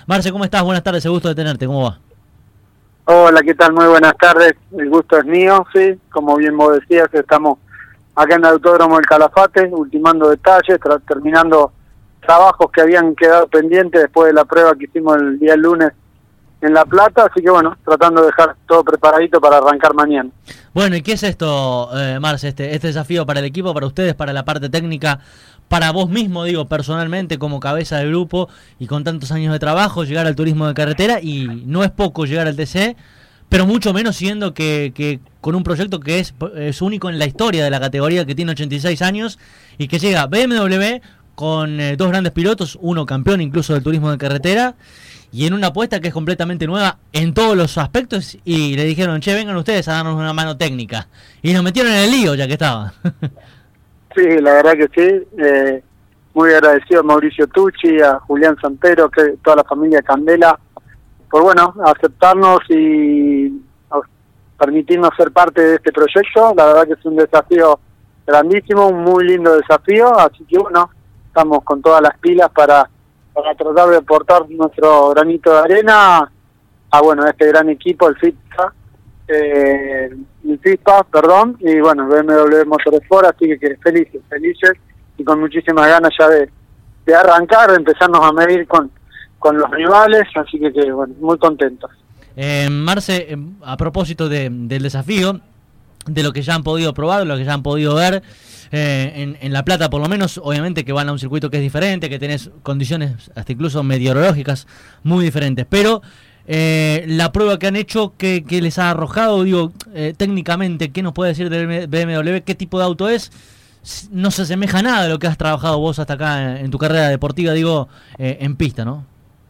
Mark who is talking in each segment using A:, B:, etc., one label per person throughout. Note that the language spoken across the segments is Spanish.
A: Marce, ¿cómo estás? Buenas tardes, el gusto de tenerte, ¿cómo va?
B: Hola, ¿qué tal? Muy buenas tardes. El gusto es mío, sí. Como bien vos decías, estamos acá en el Autódromo del Calafate, ultimando detalles, terminando trabajos que habían quedado pendientes después de la prueba que hicimos el día lunes en La Plata, así que bueno, tratando de dejar todo preparadito para arrancar mañana.
A: Bueno, ¿y qué es esto, Marce, este desafío para el equipo, para ustedes, para la parte técnica, para vos mismo, digo, personalmente, como cabeza del grupo y con tantos años de trabajo, llegar al turismo de carretera? Y no es poco llegar al TC, pero mucho menos siendo que con un proyecto que es único en la historia de la categoría, que tiene 86 años y que llega BMW con dos grandes pilotos, uno campeón incluso del turismo de carretera, y en una apuesta que es completamente nueva en todos los aspectos, y le dijeron, che, vengan ustedes a darnos una mano técnica, y nos metieron en el lío ya que estaba.
B: Sí, la verdad que sí. Muy agradecido a Mauricio Tucci, a Julián Santero, que toda la familia Candela, por bueno, aceptarnos y permitirnos ser parte de este proyecto. La verdad que es un desafío grandísimo, un muy lindo desafío, así que bueno, estamos con todas las pilas para tratar de aportar nuestro granito de arena a bueno, este gran equipo, el FISPA, perdón, y bueno, BMW Motorsport, así que felices y con muchísimas ganas ya de arrancar, de empezarnos a medir con los rivales, así que bueno, muy contentos.
A: Marce, a propósito del desafío, de lo que ya han podido probar, de lo que ya han podido ver, en La Plata por lo menos, obviamente que van a un circuito que es diferente, que tenés condiciones hasta incluso meteorológicas muy diferentes, pero la prueba que han hecho, que les ha arrojado, digo, técnicamente, ¿qué nos puede decir del BMW? ¿Qué tipo de auto es? No se asemeja a nada de lo que has trabajado vos hasta acá en tu carrera deportiva, digo, en pista, ¿no?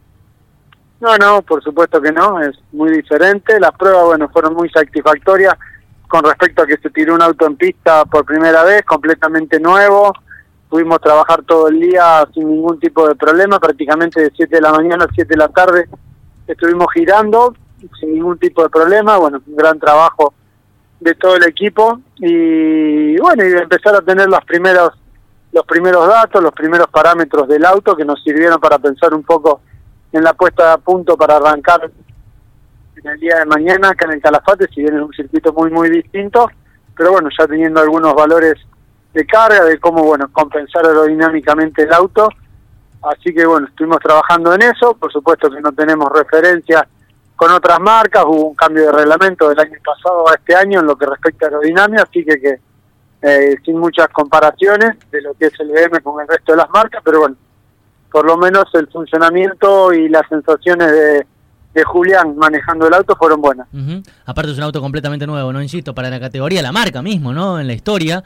B: No, por supuesto que no, es muy diferente. Las pruebas, bueno, fueron muy satisfactorias con respecto a que se tiró un auto en pista por primera vez, completamente nuevo. Pudimos trabajar todo el día sin ningún tipo de problema, prácticamente de 7 de la mañana a 7 de la tarde estuvimos girando sin ningún tipo de problema. Bueno, un gran trabajo de todo el equipo y bueno, y de empezar a tener los primeros datos, los primeros parámetros del auto que nos sirvieron para pensar un poco en la puesta a punto para arrancar en el día de mañana acá en el Calafate, si bien es un circuito muy distinto, pero bueno, ya teniendo algunos valores de carga, de cómo bueno compensar aerodinámicamente el auto, así que bueno, estuvimos trabajando en eso. Por supuesto que no tenemos referencia con otras marcas, hubo un cambio de reglamento del año pasado a este año en lo que respecta a aerodinámica, así que sin muchas comparaciones de lo que es el BM con el resto de las marcas, pero bueno, por lo menos el funcionamiento y las sensaciones de Julián manejando el auto fueron buenas.
A: Aparte es un auto completamente nuevo, ¿no? Insisto, para la categoría, la marca mismo, ¿no? En la historia.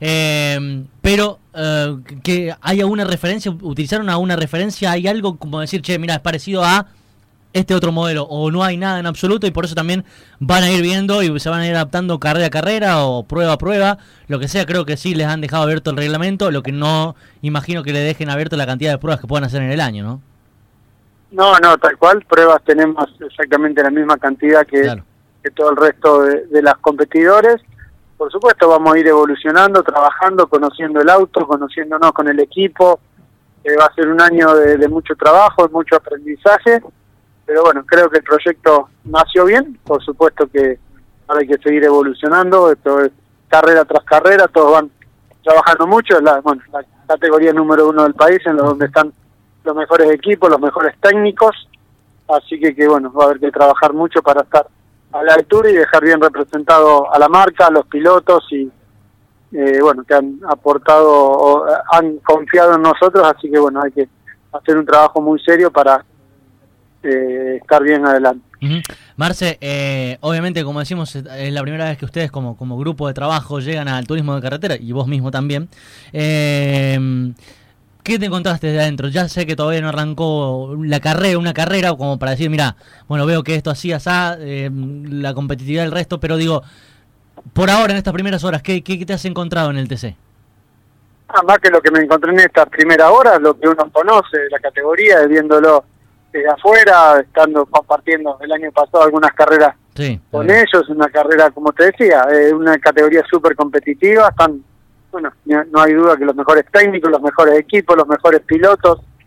A: Pero que hay alguna referencia, utilizaron alguna referencia, hay algo como decir, che, mira, es parecido a este otro modelo, o no hay nada en absoluto, y por eso también van a ir viendo y se van a ir adaptando carrera a carrera o prueba a prueba, lo que sea. Creo que sí les han dejado abierto el reglamento, lo que no imagino que le dejen abierto la cantidad de pruebas que puedan hacer en el año, ¿no?
B: No, tal cual, pruebas tenemos exactamente la misma cantidad que todo el resto de las competidores. Por supuesto vamos a ir evolucionando, trabajando, conociendo el auto, conociéndonos con el equipo. Va a ser un año de mucho trabajo, mucho aprendizaje, pero bueno, creo que el proyecto nació bien. Por supuesto que ahora hay que seguir evolucionando, esto es carrera tras carrera, todos van trabajando mucho, la categoría número 1 del país, en donde están los mejores equipos, los mejores técnicos, así que bueno, va a haber que trabajar mucho para estar a la altura y dejar bien representado a la marca, a los pilotos y bueno, que han aportado o han confiado en nosotros, así que bueno, hay que hacer un trabajo muy serio para estar bien adelante.
A: Marce, obviamente, como decimos, es la primera vez que ustedes como grupo de trabajo llegan al turismo de carretera, y vos mismo también. ¿Qué te encontraste de adentro? Ya sé que todavía no arrancó una carrera como para decir, mira, bueno, veo que esto así, asá, la competitividad del resto, pero digo, por ahora, en estas primeras horas, ¿qué te has encontrado en el TC?
B: Más que lo que me encontré en estas primeras horas, lo que uno conoce de la categoría, viéndolo desde afuera, estando compartiendo el año pasado algunas carreras con ellos, una carrera, como te decía, una categoría súper competitiva, están, bueno, no hay duda que los mejores técnicos, los mejores equipos, los mejores pilotos,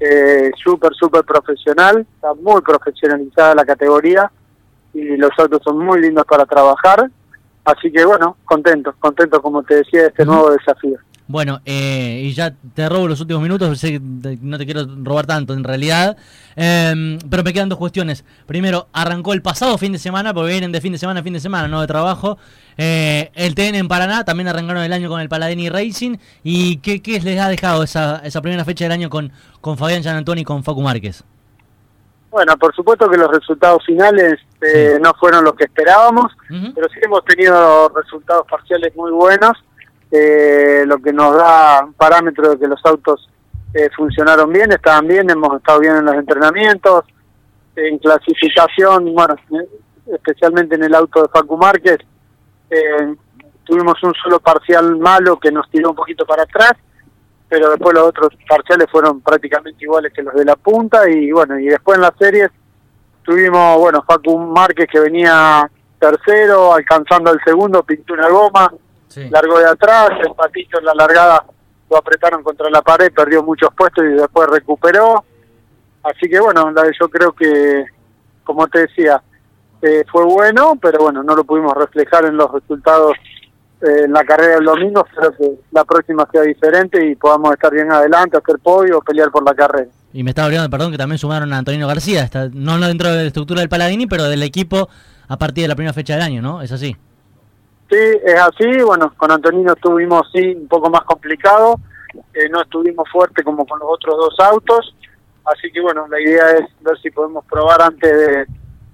B: súper profesional, está muy profesionalizada la categoría y los autos son muy lindos para trabajar, así que bueno, contento como te decía de este nuevo desafío.
A: Bueno, y ya te robo los últimos minutos, sé que no te quiero robar tanto en realidad, pero me quedan dos cuestiones. Primero, arrancó el pasado fin de semana, porque vienen de fin de semana, no de trabajo, el TN en Paraná, también arrancaron el año con el Paladini Racing, y ¿qué les ha dejado esa primera fecha del año con Fabián Gianantoni y con Facu Márquez?
B: Bueno, por supuesto que los resultados finales no fueron los que esperábamos, pero sí hemos tenido resultados parciales muy buenos, lo que nos da un parámetro de que los autos funcionaron bien, estaban bien, hemos estado bien en los entrenamientos, en clasificación, bueno, especialmente en el auto de Facu Márquez, tuvimos un solo parcial malo que nos tiró un poquito para atrás, pero después los otros parciales fueron prácticamente iguales que los de la punta, y bueno, y después en las series tuvimos, bueno, Facu Márquez que venía tercero, alcanzando el segundo, pintó una goma, sí, largó de atrás, el Patito en la largada lo apretaron contra la pared, perdió muchos puestos y después recuperó, así que bueno, yo creo que, como te decía, fue bueno, pero bueno, no lo pudimos reflejar en los resultados en la carrera del domingo. Espero que la próxima sea diferente y podamos estar bien adelante, hacer podio o pelear por la carrera.
A: Y me estaba olvidando, perdón, que también sumaron a Antonino García, no dentro de la estructura del Paladini, pero del equipo a partir de la primera fecha del año, ¿no? ¿Es así?
B: Sí, es así. Bueno, con Antonino estuvimos sí un poco más complicado, no estuvimos fuerte como con los otros dos autos, así que bueno, la idea es ver si podemos probar antes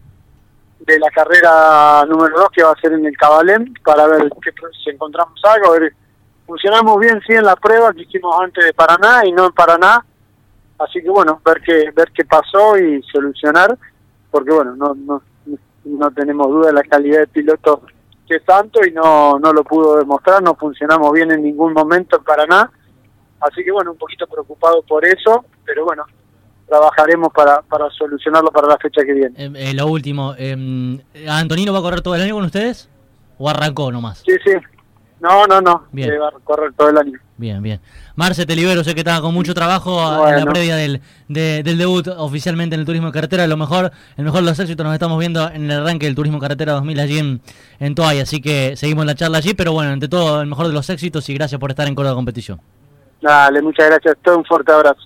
B: de la carrera número 2, que va a ser en el Cabalén, para ver si encontramos algo. A ver, funcionamos bien sí en la prueba que hicimos antes de Paraná y no en Paraná, así que bueno, ver qué pasó y solucionar, porque bueno, no tenemos duda de la calidad de piloto que es Santo y no lo pudo demostrar, no funcionamos bien en ningún momento en Paraná, así que bueno, un poquito preocupado por eso, pero bueno, trabajaremos para solucionarlo para la fecha que viene.
A: Lo último, ¿Antonino va a correr todo el año con ustedes? ¿O arrancó nomás?
B: Sí. No. Va a correr todo el año.
A: Bien. Marce, te libero, sé que estaba con mucho trabajo en la previa del debut oficialmente en el Turismo de Carretera. El mejor de los éxitos nos estamos viendo en el arranque del Turismo de Carretera 2000 allí en Toay, así que seguimos la charla allí, pero bueno, ante todo, el mejor de los éxitos y gracias por estar en Córdoba Competición.
B: Dale, muchas gracias, todo un fuerte abrazo.